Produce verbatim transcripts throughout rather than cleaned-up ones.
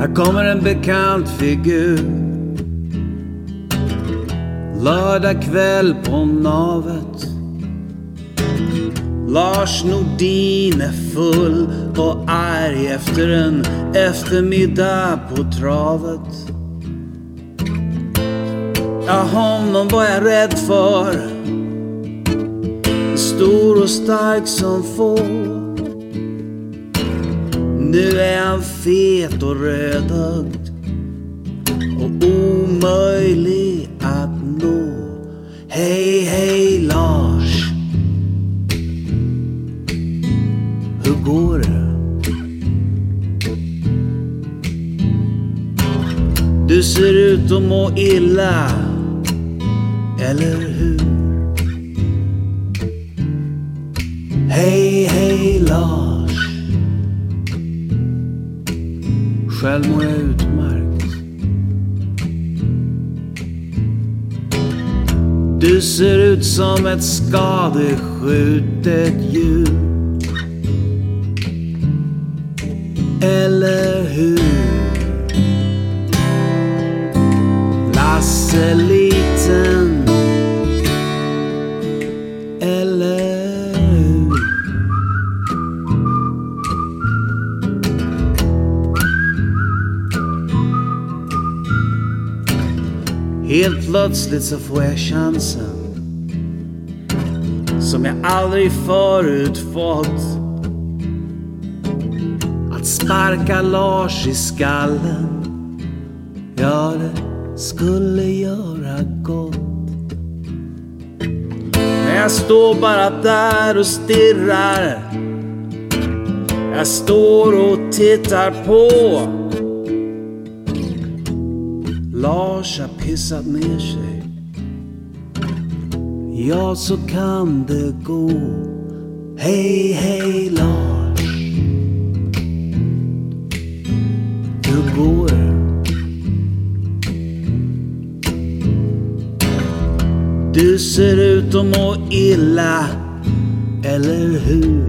Här kommer en bekant figur. Lördag kväll på navet. Lars Nordin är full och arg efter en eftermiddag på travet. Ja, honom var jag rädd för. Stor och stark som få. Nu är han fet och rödögd och omöjlig att nå. Hej, hej Lars. Hur går det? Du ser ut att må illa, eller hur? Hej, hej Lars. Själv mår jag utmärkt. Du ser ut som ett skadeskjutet djur, eller hur? Lasse liten, eller hur? Helt plötsligt så får jag chansen som jag aldrig förut fått, att sparka Lars i skallen. Ja, det skulle göra gott. Men jag står bara där och stirrar. Jag står och tittar på. Lars har pissat ner sig. Ja, så kan det gå. Hej, hej Lars. Hur går det? Du ser ut att må illa, eller hur?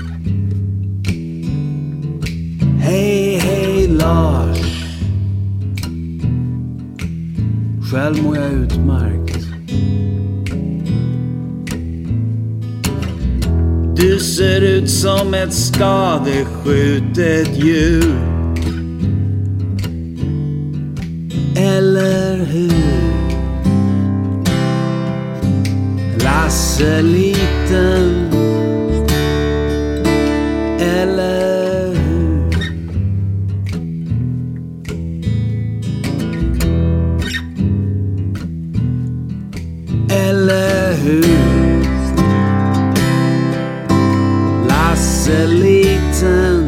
Hej, hej Lars. Själv mår jag utmärkt. Du ser ut som ett skadeskjutet djur, eller hur? Lasse liten, eller hur? Eller hur? Lasse liten.